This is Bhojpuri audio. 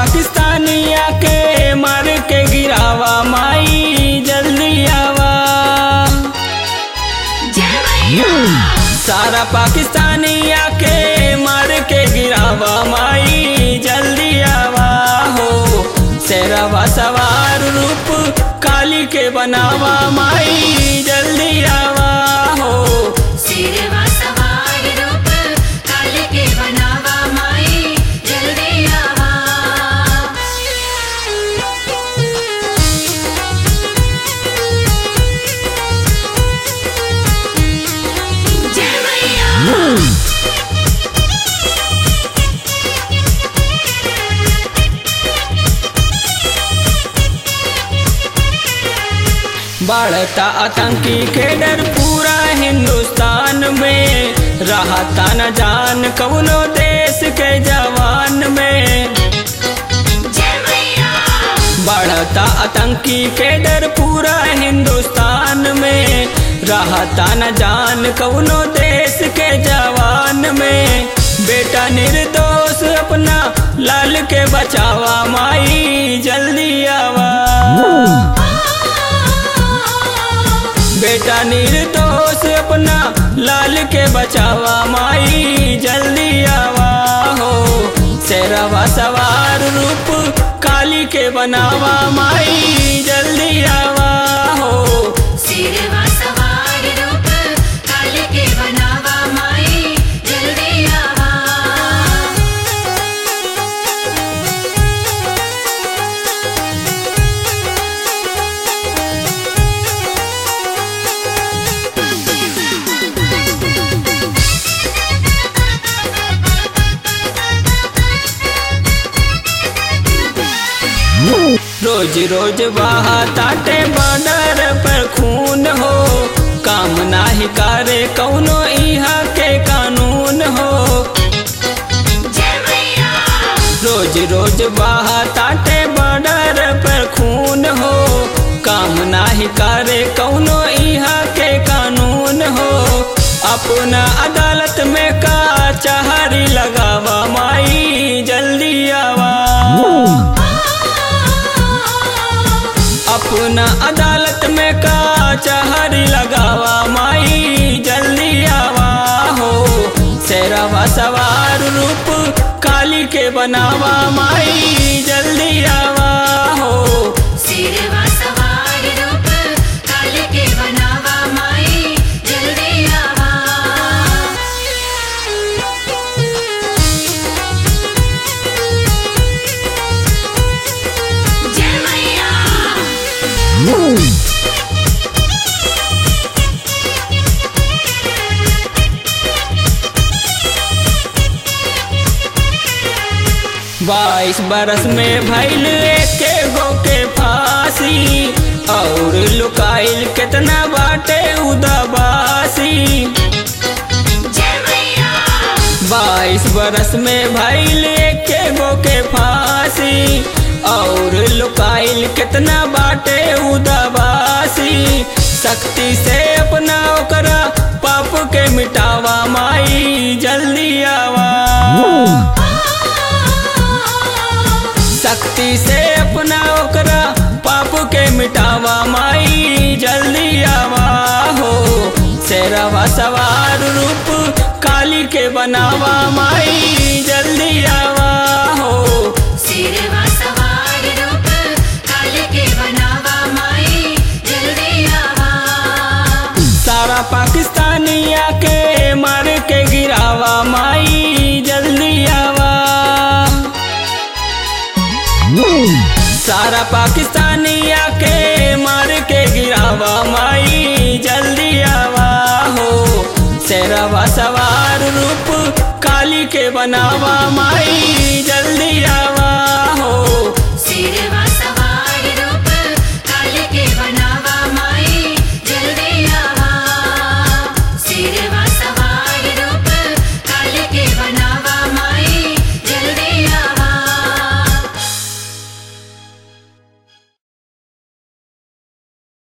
पाकिस्तानिया के मार के गिरावा माई जल्दी आवा। सारा पाकिस्तानिया के मार के गिरावा माई जल्दी आवा हो। शेरवा सवार रूप काली के बनावा माई जल्दी आवा हो। शेरवा सवार रूप काली के बनावा माई जल्दी आवा। जय मैया। बढ़ता आतंकी के डर पूरा हिंदुस्तान में, रहता न जान कौनो देश के जवान में। बढ़ता आतंकी के डर पूरा हिंदुस्तान में, रहता न जान कौनो देश के जवान में। बेटा निर्दोष अपना लाल के बचावा माई जल्दी आवा। बेटा निर्दोष अपना लाल के बचावा माई जल्दी आवा हो। शेरवा सवार रूप काली के बनावा माई जल्दी आवा हो। शेरवा सवार रूप काली के बनावा माई जल्दी आवा। रोज रोज बहाताटे बॉर्डर पर खून हो, काम नाही करे कौनो इहा के कानून हो। रोज रोज बहाताटे बॉर्डर पर खून हो, काम नाही करे कौनो इहा के कानून हो। अपना अदालत में का चाहरी लगावा माई जल्दी आवा। अपना अदालत में का चाहरी लगावा माई जल्दी आवा हो। शेरवा सवार रूप काली के बनावा माई जल्दी आवा हो। शेरवा सवार रूप काली के बनावा माई जल्दी आवा। जय मैया। बाईस बरस में भइल एके गो के फांसी, और लुकाइल कितना बाटे उदाबासी। 22 बरस में भइल एके गो के फांसी, और लुकाइल कितना बाटे उदाबासी। शक्ति से अपना ओकरा पाप के मिटावा माई जल्दी आवा। शक्ति से अपना ओकरा पाप के मिटावा माई जल्दी आवा हो। शेरवा सवार रूप काली के बनावा माई जल्दी आवा हो। शेरवा सवार रूप काली के बनावा माई जल्दी आवा। सारा पाकिस्तानिया के मार के गिरावा माई जल्दी आवा। सारा पाकिस्तानिया के मार के गिरावा माई जल्दी आवा हो। शेरवा सवार रूप काली के बनावा माई जल्दी आवा हो। शेरवा